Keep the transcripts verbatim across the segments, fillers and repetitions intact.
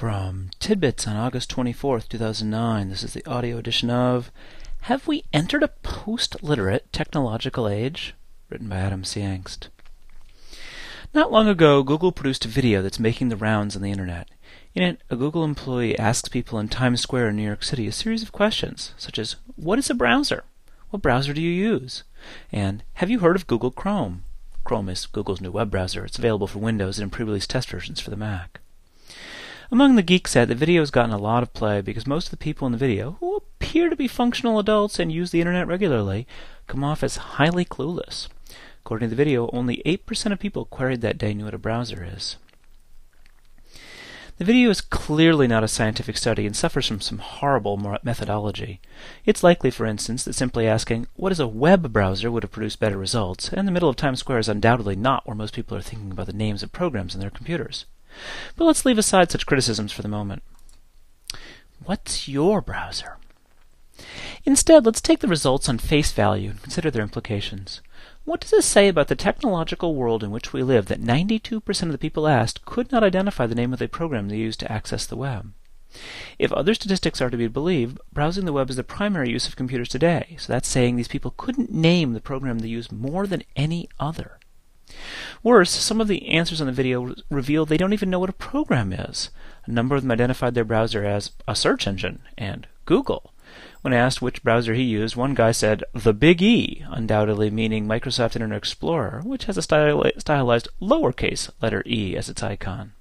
From Tidbits on August twenty-fourth, two thousand nine, this is the audio edition of Have We Entered a Post-Literate Technological Age? Written by Adam C. Angst. Not long ago, Google produced a video that's making the rounds on the internet. In it, a Google employee asks people in Times Square in New York City a series of questions, such as, what is a browser? What browser do you use? And, have you heard of Google Chrome? Chrome is Google's new web browser. It's available for Windows and in pre-release test versions for the Mac. Among the geeks set, the video has gotten a lot of play because most of the people in the video, who appear to be functional adults and use the internet regularly, come off as highly clueless. According to the video, only eight percent of people queried that day knew what a browser is. The video is clearly not a scientific study and suffers from some horrible methodology. It's likely, for instance, that simply asking, what is a web browser would have produced better results, and the middle of Times Square is undoubtedly not where most people are thinking about the names of programs on their computers. But let's leave aside such criticisms for the moment. What's your browser? Instead, let's take the results on face value and consider their implications. What does this say about the technological world in which we live that ninety-two percent of the people asked could not identify the name of the program they used to access the web? If other statistics are to be believed, browsing the web is the primary use of computers today, so that's saying these people couldn't name the program they use more than any other. Worse, some of the answers on the video reveal they don't even know what a program is. A number of them identified their browser as a search engine and Google. When asked which browser he used, one guy said, the Big E, undoubtedly meaning Microsoft Internet Explorer, which has a styli- stylized lowercase letter e as its icon.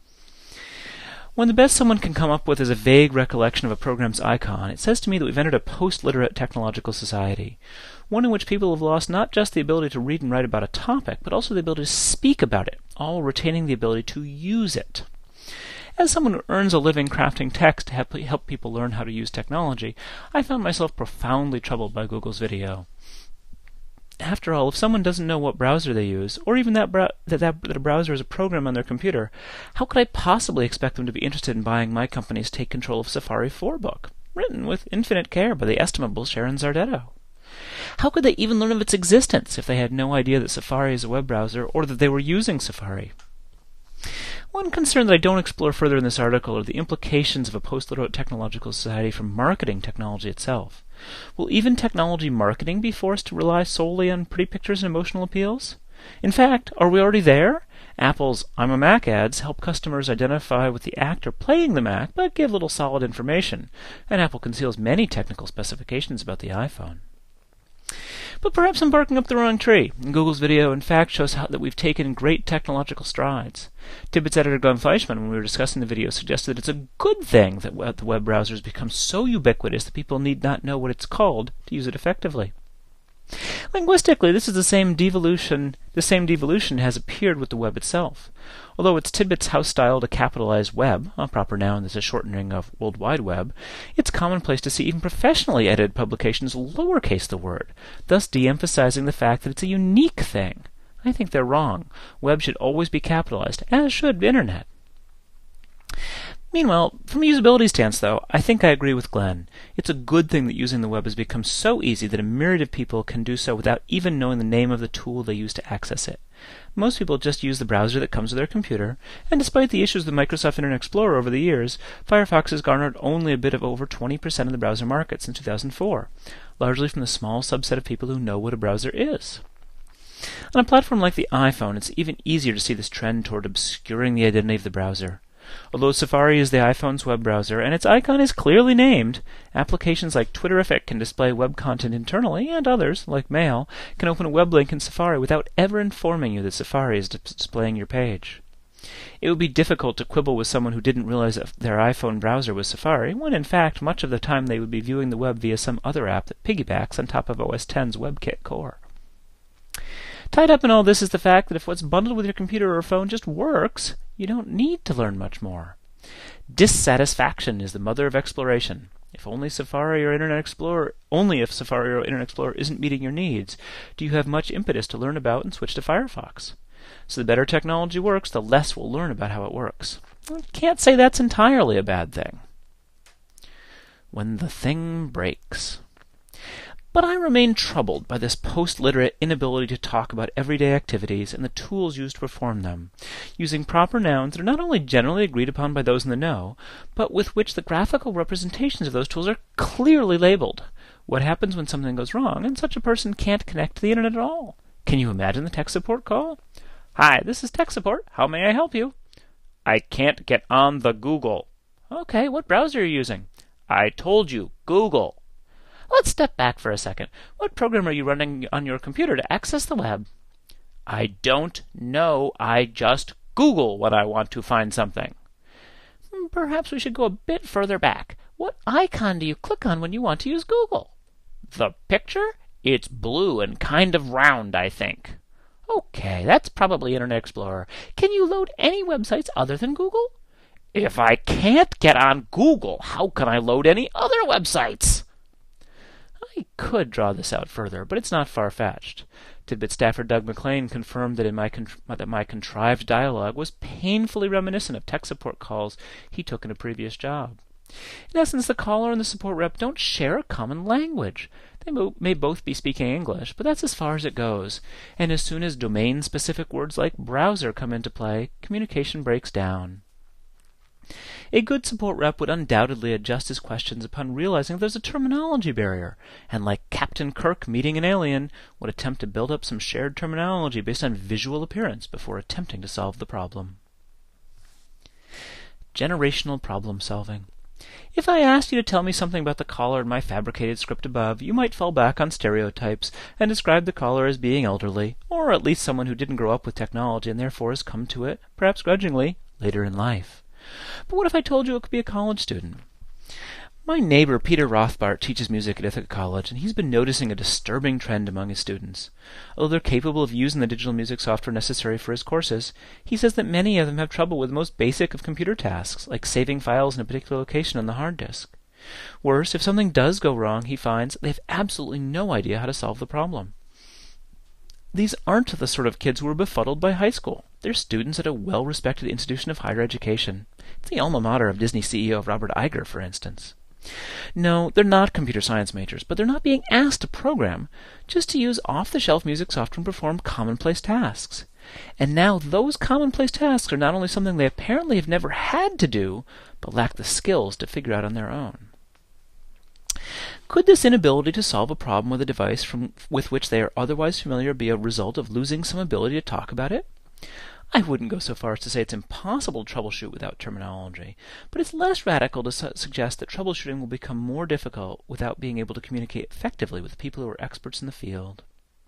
When the best someone can come up with is a vague recollection of a program's icon, it says to me that we've entered a post-literate technological society, one in which people have lost not just the ability to read and write about a topic, but also the ability to speak about it, all retaining the ability to use it. As someone who earns a living crafting text to help people learn how to use technology, I found myself profoundly troubled by Google's video. After all, if someone doesn't know what browser they use, or even that, brow- that, that, that a browser is a program on their computer, how could I possibly expect them to be interested in buying my company's Take Control of Safari four book, written with infinite care by the estimable Sharon Zardetto? How could they even learn of its existence if they had no idea that Safari is a web browser or that they were using Safari? One concern that I don't explore further in this article are the implications of a post-literate technological society for marketing technology itself. Will even technology marketing be forced to rely solely on pretty pictures and emotional appeals? In fact, are we already there? Apple's I'm a Mac ads help customers identify with the actor playing the Mac, but give little solid information, and Apple conceals many technical specifications about the iPhone. But perhaps I'm barking up the wrong tree. Google's video, in fact, shows how that we've taken great technological strides. Tidbits editor Glenn Fleischman, when we were discussing the video, suggested that it's a good thing that web, the web browser has become so ubiquitous that people need not know what it's called to use it effectively. Linguistically, this is the same devolution. The same devolution has appeared with the web itself. Although it's Tidbit's house style to capitalize web, a proper noun that's a shortening of World Wide Web, it's commonplace to see even professionally edited publications lowercase the word, thus de-emphasizing the fact that it's a unique thing. I think they're wrong. Web should always be capitalized, as should Internet. Meanwhile, from a usability stance, though, I think I agree with Glenn. It's a good thing that using the web has become so easy that a myriad of people can do so without even knowing the name of the tool they use to access it. Most people just use the browser that comes with their computer, and despite the issues with Microsoft Internet Explorer over the years, Firefox has garnered only a bit of over twenty percent of the browser market since two thousand four, largely from the small subset of people who know what a browser is. On a platform like the iPhone, it's even easier to see this trend toward obscuring the identity of the browser. Although Safari is the iPhone's web browser, and its icon is clearly named, applications like Twitterrific can display web content internally, and others, like Mail, can open a web link in Safari without ever informing you that Safari is displaying your page. It would be difficult to quibble with someone who didn't realize that their iPhone browser was Safari, when in fact much of the time they would be viewing the web via some other app that piggybacks on top of O S X's WebKit core. Tied up in all this is the fact that if what's bundled with your computer or phone just works, you don't need to learn much more. Dissatisfaction is the mother of exploration. If only Safari or Internet Explorer, only if Safari or Internet Explorer isn't meeting your needs, do you have much impetus to learn about and switch to Firefox. So the better technology works, the less we'll learn about how it works. I can't say that's entirely a bad thing. When the thing breaks. But I remain troubled by this post-literate inability to talk about everyday activities and the tools used to perform them, using proper nouns that are not only generally agreed upon by those in the know, but with which the graphical representations of those tools are clearly labeled. What happens when something goes wrong and such a person can't connect to the internet at all? Can you imagine the tech support call? "Hi, this is tech support. How may I help you?" "I can't get on the Google." "Okay, what browser are you using?" "I told you, Google." "Let's step back for a second. What program are you running on your computer to access the web?" "I don't know. I just Google when I want to find something." "Perhaps we should go a bit further back. What icon do you click on when you want to use Google?" "The picture? It's blue and kind of round, I think." "Okay, that's probably Internet Explorer. Can you load any websites other than Google?" "If I can't get on Google, how can I load any other websites?" I could draw this out further, but it's not far-fetched. Tidbit staffer Doug McLean confirmed that, in my con- that my contrived dialogue was painfully reminiscent of tech support calls he took in a previous job. In essence, the caller and the support rep don't share a common language. They mo- may both be speaking English, but that's as far as it goes. And as soon as domain-specific words like browser come into play, communication breaks down. A good support rep would undoubtedly adjust his questions upon realizing there's a terminology barrier, and like Captain Kirk meeting an alien, would attempt to build up some shared terminology based on visual appearance before attempting to solve the problem. Generational problem solving. If I asked you to tell me something about the caller in my fabricated script above, you might fall back on stereotypes and describe the caller as being elderly, or at least someone who didn't grow up with technology and therefore has come to it, perhaps grudgingly, later in life. But what if I told you it could be a college student? My neighbor Peter Rothbart teaches music at Ithaca College, and he's been noticing a disturbing trend among his students. Although they're capable of using the digital music software necessary for his courses, he says that many of them have trouble with the most basic of computer tasks, like saving files in a particular location on the hard disk. Worse, if something does go wrong, he finds they have absolutely no idea how to solve the problem. These aren't the sort of kids who were befuddled by high school. They're students at a well-respected institution of higher education. It's the alma mater of Disney C E O Robert Iger, for instance. No, they're not computer science majors, but they're not being asked to program, just to use off-the-shelf music software and perform commonplace tasks. And now those commonplace tasks are not only something they apparently have never had to do, but lack the skills to figure out on their own. Could this inability to solve a problem with a device from, with which they are otherwise familiar be a result of losing some ability to talk about it? I wouldn't go so far as to say it's impossible to troubleshoot without terminology, but it's less radical to su- suggest that troubleshooting will become more difficult without being able to communicate effectively with people who are experts in the field.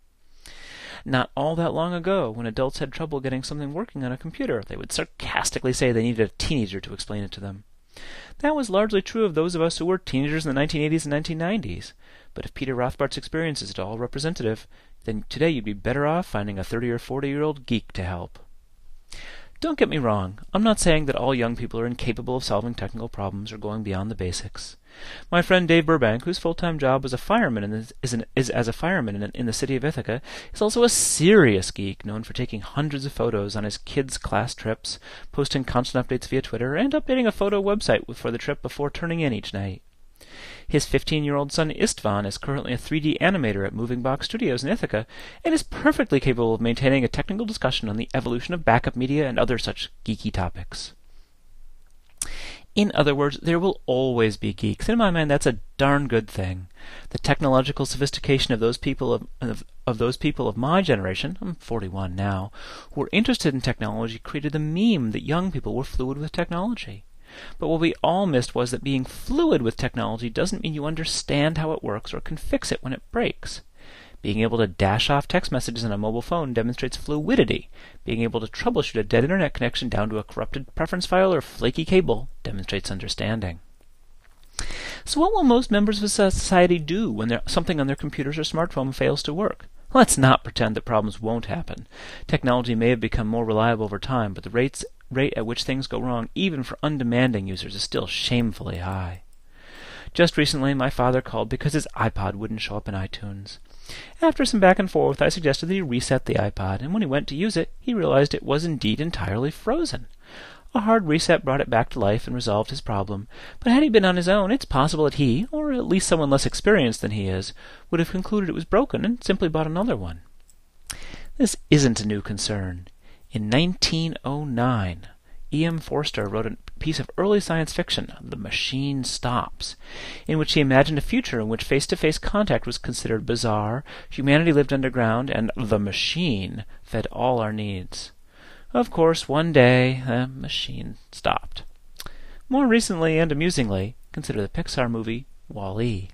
Not all that long ago, when adults had trouble getting something working on a computer, they would sarcastically say they needed a teenager to explain it to them. That was largely true of those of us who were teenagers in the nineteen eighties and nineteen nineties. But if Peter Rothbart's experience is at all representative, then today you'd be better off finding a thirty or forty-year-old geek to help. Don't get me wrong, I'm not saying that all young people are incapable of solving technical problems or going beyond the basics. My friend Dave Burbank, whose full-time job as a fireman in the, is, an, is as a fireman in, in the city of Ithaca, is also a serious geek known for taking hundreds of photos on his kids' class trips, posting constant updates via Twitter, and updating a photo website for the trip before turning in each night. His fifteen-year-old son Istvan is currently a three D animator at Moving Box Studios in Ithaca, and is perfectly capable of maintaining a technical discussion on the evolution of backup media and other such geeky topics. In other words, there will always be geeks, and in my mind that's a darn good thing. The technological sophistication of those people of, of, of those people of my generation, I'm forty-one now, who were interested in technology created the meme that young people were fluid with technology. But what we all missed was that being fluid with technology doesn't mean you understand how it works or can fix it when it breaks. Being able to dash off text messages on a mobile phone demonstrates fluidity. Being able to troubleshoot a dead internet connection down to a corrupted preference file or flaky cable demonstrates understanding. So what will most members of society do when there, something on their computers or smartphone fails to work? Let's not pretend that problems won't happen. Technology may have become more reliable over time, but the rates, rate at which things go wrong, even for undemanding users, is still shamefully high. Just recently, my father called because his iPod wouldn't show up in iTunes. After some back and forth, I suggested that he reset the iPod, and when he went to use it, he realized it was indeed entirely frozen. A hard reset brought it back to life and resolved his problem, but had he been on his own, it's possible that he, or at least someone less experienced than he is, would have concluded it was broken and simply bought another one. This isn't a new concern. In nineteen oh nine, E M Forster wrote a piece of early science fiction, The Machine Stops, in which he imagined a future in which face-to-face contact was considered bizarre, humanity lived underground, and the machine fed all our needs. Of course, one day, the machine stopped. More recently and amusingly, consider the Pixar movie Wall-E.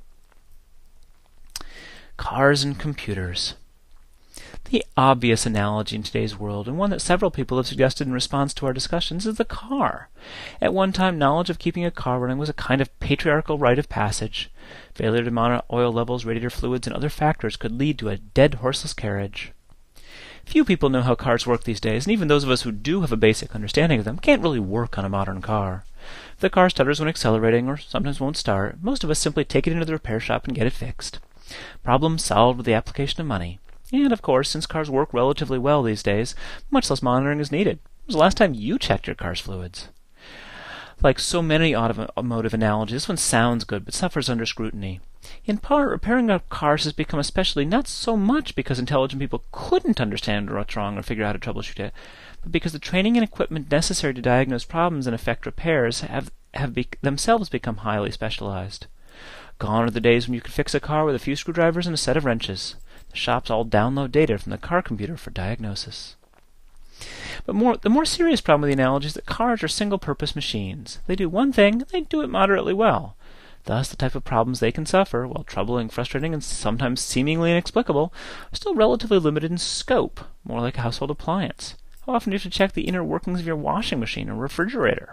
Cars and computers. The obvious analogy in today's world, and one that several people have suggested in response to our discussions, is the car. At one time, knowledge of keeping a car running was a kind of patriarchal rite of passage. Failure to monitor oil levels, radiator fluids, and other factors could lead to a dead horseless carriage. Few people know how cars work these days, and even those of us who do have a basic understanding of them can't really work on a modern car. If the car stutters when accelerating, or sometimes won't start, most of us simply take it into the repair shop and get it fixed. Problem solved with the application of money. And, of course, since cars work relatively well these days, much less monitoring is needed. When was the last time you checked your car's fluids? Like so many automotive analogies, this one sounds good, but suffers under scrutiny. In part, repairing cars has become especially not so much because intelligent people couldn't understand what's wrong or figure out how to troubleshoot it, but because the training and equipment necessary to diagnose problems and effect repairs have, have be- themselves become highly specialized. Gone are the days when you could fix a car with a few screwdrivers and a set of wrenches. The shops all download data from the car computer for diagnosis. But more, the more serious problem with the analogy is that cars are single-purpose machines. They do one thing, and they do it moderately well. Thus, the type of problems they can suffer, while troubling, frustrating, and sometimes seemingly inexplicable, are still relatively limited in scope, more like a household appliance. How often do you have to check the inner workings of your washing machine or refrigerator?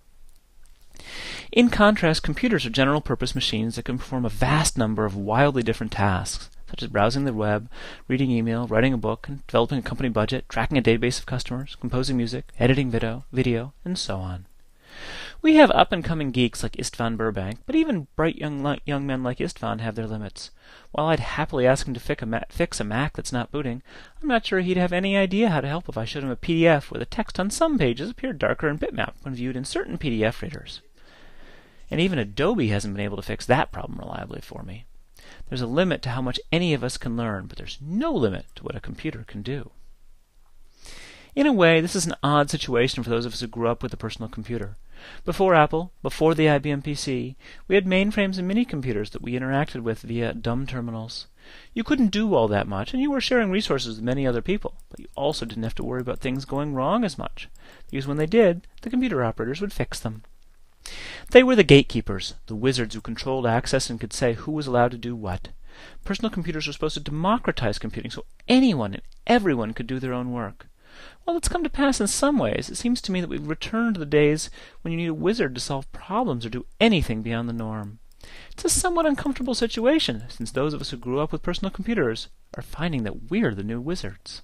In contrast, computers are general-purpose machines that can perform a vast number of wildly different tasks, such as browsing the web, reading email, writing a book, and developing a company budget, tracking a database of customers, composing music, editing video, video, and so on. We have up-and-coming geeks like Istvan Burbank, but even bright young young men like Istvan have their limits. While I'd happily ask him to fix a, Mac, fix a Mac that's not booting, I'm not sure he'd have any idea how to help if I showed him a P D F where the text on some pages appeared darker in bitmap when viewed in certain P D F readers. And even Adobe hasn't been able to fix that problem reliably for me. There's a limit to how much any of us can learn, but there's no limit to what a computer can do. In a way, this is an odd situation for those of us who grew up with a personal computer. Before Apple, before the I B M P C, we had mainframes and mini-computers that we interacted with via dumb terminals. You couldn't do all that much, and you were sharing resources with many other people, but you also didn't have to worry about things going wrong as much, because when they did, the computer operators would fix them. They were the gatekeepers, the wizards who controlled access and could say who was allowed to do what. Personal computers were supposed to democratize computing so anyone and everyone could do their own work. While it's come to pass in some ways, it seems to me that we've returned to the days when you need a wizard to solve problems or do anything beyond the norm. It's a somewhat uncomfortable situation, since those of us who grew up with personal computers are finding that we're the new wizards.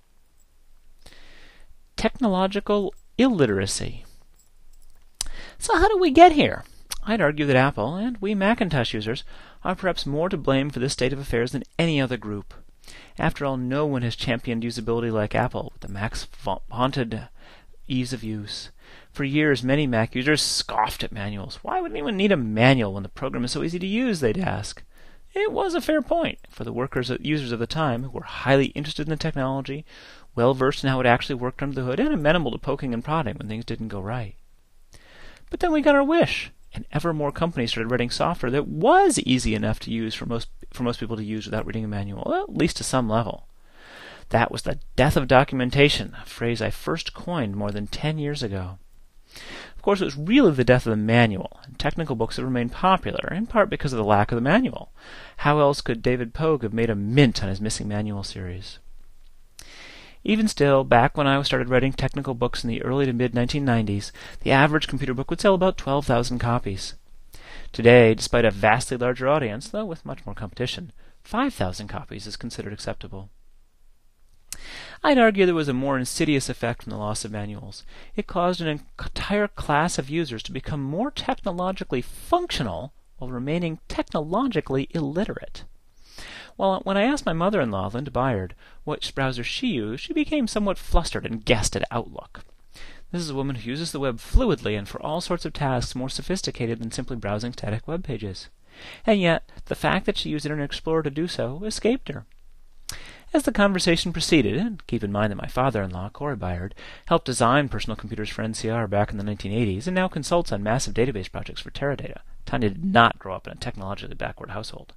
Technological illiteracy. So how did we get here? I'd argue that Apple, and we Macintosh users, are perhaps more to blame for this state of affairs than any other group. After all, no one has championed usability like Apple, with the Mac's vaunted ease of use. For years, many Mac users scoffed at manuals. Why would anyone need a manual when the program is so easy to use, they'd ask. It was a fair point, for the workers users of the time, who were highly interested in the technology, well-versed in how it actually worked under the hood, and amenable to poking and prodding when things didn't go right. But then we got our wish, and ever more companies started writing software that was easy enough to use for most for most people to use without reading a manual, well, at least to some level. That was the death of documentation, a phrase I first coined more than ten years ago. Of course, it was really the death of the manual, and technical books have remained popular, in part because of the lack of the manual. How else could David Pogue have made a mint on his missing manual series? Even still, back when I started writing technical books in the early to mid nineteen nineties, the average computer book would sell about twelve thousand copies. Today, despite a vastly larger audience, though with much more competition, five thousand copies is considered acceptable. I'd argue there was a more insidious effect from the loss of manuals. It caused an entire class of users to become more technologically functional while remaining technologically illiterate. Well, when I asked my mother-in-law, Linda Byard, which browser she used, she became somewhat flustered and guessed at Outlook. This This is a woman who uses the web fluidly and for all sorts of tasks more sophisticated than simply browsing static web pages. And yet, the fact that she used Internet Explorer to do so escaped her. As the conversation proceeded, and keep in mind that my father-in-law, Corey Byard, helped design personal computers for N C R back in the nineteen eighties and now consults on massive database projects for Teradata. Tanya did not grow up in a technologically backward household.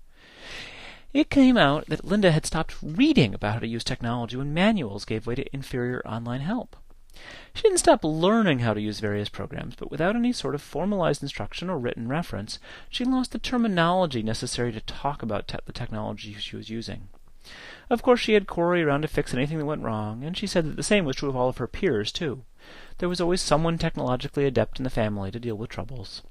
It came out that Linda had stopped reading about how to use technology when manuals gave way to inferior online help. She didn't stop learning how to use various programs, but without any sort of formalized instruction or written reference, she lost the terminology necessary to talk about te- the technology she was using. Of course, she had Corey around to fix anything that went wrong, and she said that the same was true of all of her peers, too. There was always someone technologically adept in the family to deal with troubles.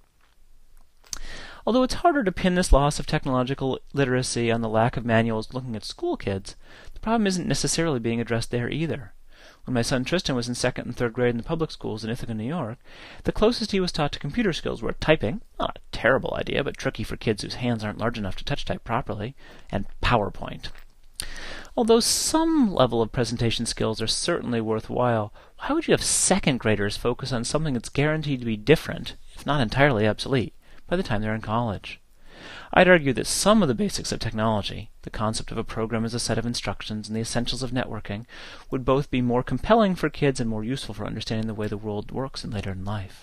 Although it's harder to pin this loss of technological literacy on the lack of manuals looking at school kids, the problem isn't necessarily being addressed there either. When my son Tristan was in second and third grade in the public schools in Ithaca, New York, the closest he was taught to computer skills were typing, not a terrible idea, but tricky for kids whose hands aren't large enough to touch type properly, and PowerPoint. Although some level of presentation skills are certainly worthwhile, why would you have second graders focus on something that's guaranteed to be different, if not entirely obsolete, by the time they're in college? I'd argue that some of the basics of technology, the concept of a program as a set of instructions and the essentials of networking, would both be more compelling for kids and more useful for understanding the way the world works in later in life.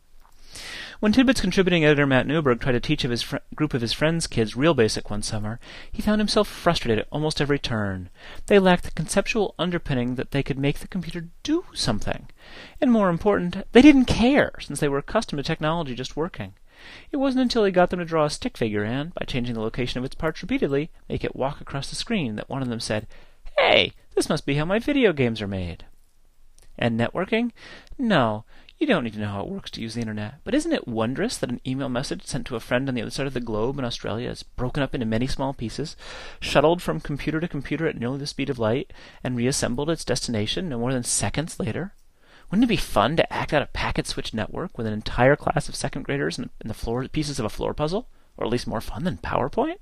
When Tidbit's contributing editor Matt Newberg tried to teach of his fr- group of his friends' kids real BASIC one summer, he found himself frustrated at almost every turn. They lacked the conceptual underpinning that they could make the computer do something. And more important, they didn't care, since they were accustomed to technology just working. It wasn't until he got them to draw a stick figure and, by changing the location of its parts repeatedly, make it walk across the screen, that one of them said, "Hey, this must be how my video games are made." And networking? No, you don't need to know how it works to use the internet. But isn't it wondrous that an email message sent to a friend on the other side of the globe in Australia is broken up into many small pieces, shuttled from computer to computer at nearly the speed of light, and reassembled at its destination no more than seconds later? Wouldn't it be fun to act out a packet-switched network with an entire class of second graders in the floor pieces of a floor puzzle? Or at least more fun than PowerPoint?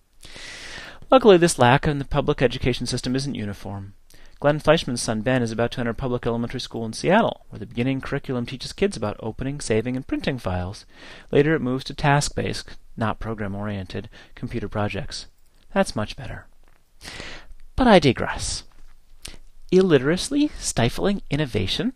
Luckily, this lack in the public education system isn't uniform. Glenn Fleischman's son Ben is about to enter public elementary school in Seattle, where the beginning curriculum teaches kids about opening, saving, and printing files. Later it moves to task-based, not program-oriented, computer projects. That's much better. But I digress. Illiteracy stifling innovation?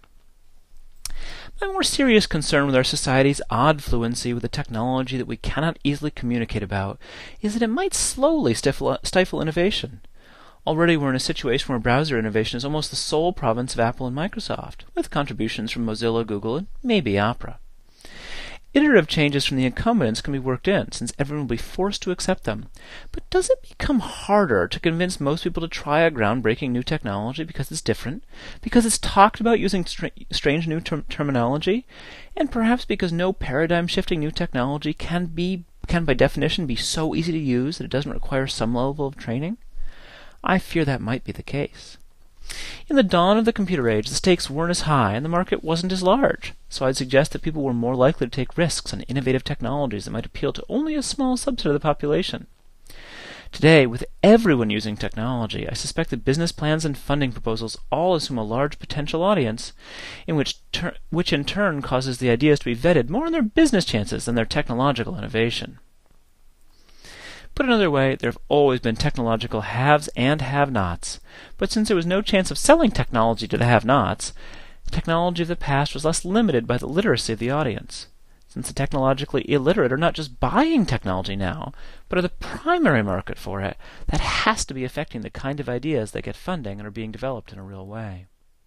My more serious concern with our society's odd fluency with a technology that we cannot easily communicate about is that it might slowly stifle, stifle innovation. Already we're in a situation where browser innovation is almost the sole province of Apple and Microsoft, with contributions from Mozilla, Google, and maybe Opera. Iterative changes from the incumbents can be worked in, since everyone will be forced to accept them. But does it become harder to convince most people to try a groundbreaking new technology because it's different, because it's talked about using str- strange new term- terminology, and perhaps because no paradigm-shifting new technology can be can by definition be so easy to use that it doesn't require some level of training? I fear that might be the case. In the dawn of the computer age, the stakes weren't as high and the market wasn't as large, so I'd suggest that people were more likely to take risks on innovative technologies that might appeal to only a small subset of the population. Today, with everyone using technology, I suspect that business plans and funding proposals all assume a large potential audience, in which, ter- which in turn causes the ideas to be vetted more on their business chances than their technological innovation. Put another way, there have always been technological haves and have-nots, but since there was no chance of selling technology to the have-nots, the technology of the past was less limited by the literacy of the audience. Since the technologically illiterate are not just buying technology now, but are the primary market for it, that has to be affecting the kind of ideas that get funding and are being developed in a real way.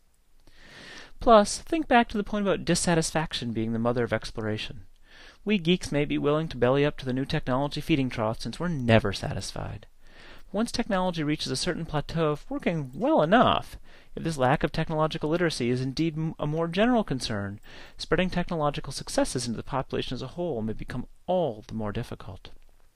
Plus, think back to the point about dissatisfaction being the mother of exploration. We geeks may be willing to belly up to the new technology feeding trough since we're never satisfied. Once technology reaches a certain plateau of working well enough, if this lack of technological literacy is indeed a more general concern, spreading technological successes into the population as a whole may become all the more difficult.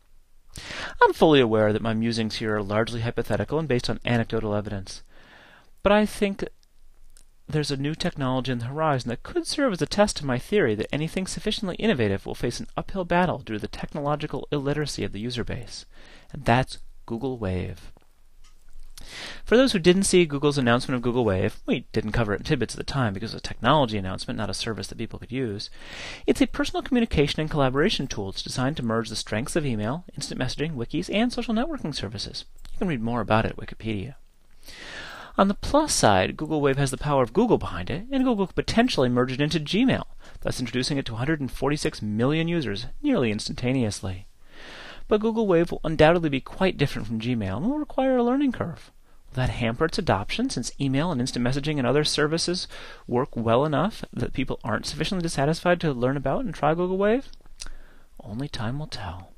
I'm fully aware that my musings here are largely hypothetical and based on anecdotal evidence, but I think there's a new technology on the horizon that could serve as a test to my theory that anything sufficiently innovative will face an uphill battle due to the technological illiteracy of the user base, and that's Google Wave. For those who didn't see Google's announcement of Google Wave, we didn't cover it in Tidbits at the time because it was a technology announcement, not a service that people could use. It's a personal communication and collaboration tool. It's designed to merge the strengths of email, instant messaging, wikis, and social networking services. You can read more about it at Wikipedia. On the plus side, Google Wave has the power of Google behind it, and Google could potentially merge it into Gmail, thus introducing it to one hundred forty-six million users nearly instantaneously. But Google Wave will undoubtedly be quite different from Gmail and will require a learning curve. Will that hamper its adoption, since email and instant messaging and other services work well enough that people aren't sufficiently dissatisfied to learn about and try Google Wave? Only time will tell.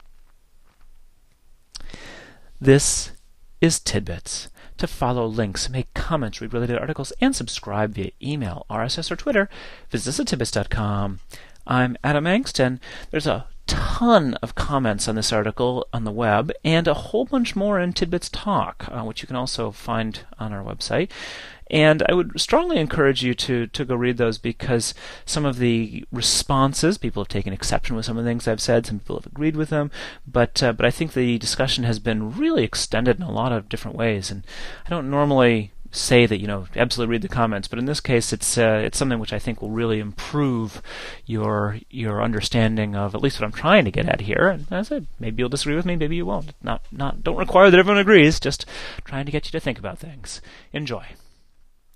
This is Tidbits. To follow links, make comments, read related articles, and subscribe via email, R S S, or Twitter, visit us at tidbits dot com. I'm Adam Engst, and there's a ton of comments on this article on the web, and a whole bunch more in Tidbits Talk, uh, which you can also find on our website. And I would strongly encourage you to, to go read those, because some of the responses, people have taken exception with some of the things I've said, some people have agreed with them, but uh, but I think the discussion has been really extended in a lot of different ways. And I don't normally say that, you know, absolutely read the comments, but in this case it's uh, it's something which I think will really improve your your understanding of at least what I'm trying to get at here. And as I said, maybe you'll disagree with me, maybe you won't. Not not don't require that everyone agrees, just trying to get you to think about things. Enjoy.